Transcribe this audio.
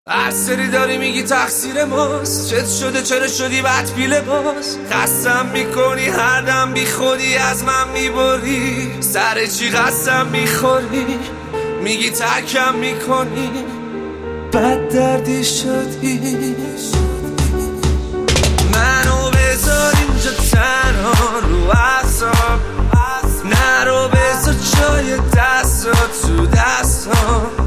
هر سری داری میگی تقصیر ماست، چت شده چرا شدی بد پیله باز. قسم میکنی هر دم بی خودی از من میبری، سر چی قسم میخوری میگی ترکم میکنی، بد دردی شدی. منو بذار اینجا تنها رو اعصاب، نرو بذار جای دستات تو دستام.